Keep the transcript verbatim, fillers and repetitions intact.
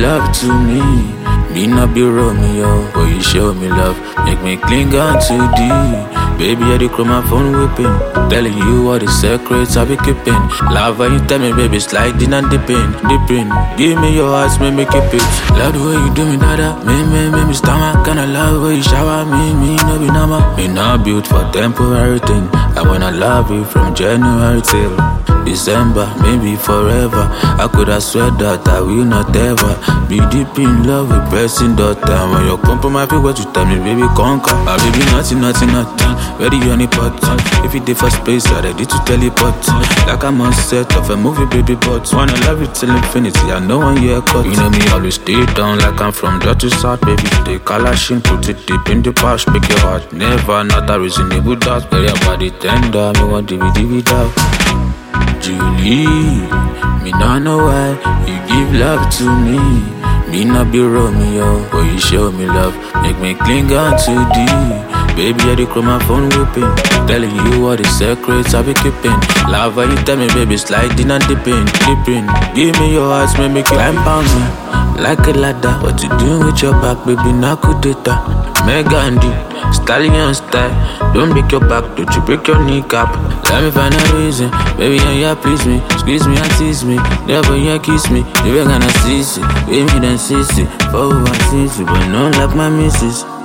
love to me. Me not be Romeo, but you show me love. Make me cling on to thee. Baby, I do call my phone whipping, telling you all the secrets I be keeping. Love when you tell me, baby, sliding and dipping, dipping. Give me your heart, make me keep it. Love the way you do me, dada. Me, me, me, me stomach. Kinda love the way you shower me, me, no be nama. Me not built for temporary thing. I wanna love you from January till December, maybe forever. I could have swear that I will not ever be deep in love with person daughter. When you come for my feet, what you tell me, baby, conquer. Ah, baby, nothing, nothing, nothing. Ready on the pot. If you did for space, I'm ready to teleport. Like I'm on set of a movie, baby, but wanna love you till infinity. I know one year cut. You know me, always stay down like I'm from Dutch to South, baby. They Kalashin, put it deep in the past, make your heart never not a reasonable doubt. But your body tender, me want D V D without. Julie, me not know why you give love to me. Me not be Romeo, but you show me love. Make me cling on to thee. Baby, I do call my phone whipping, telling you all the secrets I be keeping. Love when you tell me, baby, sliding and dipping, dipping. Give me your heart, make me climb on me like a ladder. What you doing with your back, baby? Now could data. Megandi, stallion style. Don't break your back, don't you break your kneecap. Let me find a reason, baby, and yeah, please me. Squeeze me and tease me, never yeah, kiss me. You ain't gonna see it, baby, then see it. For who I see it, but not like my missus.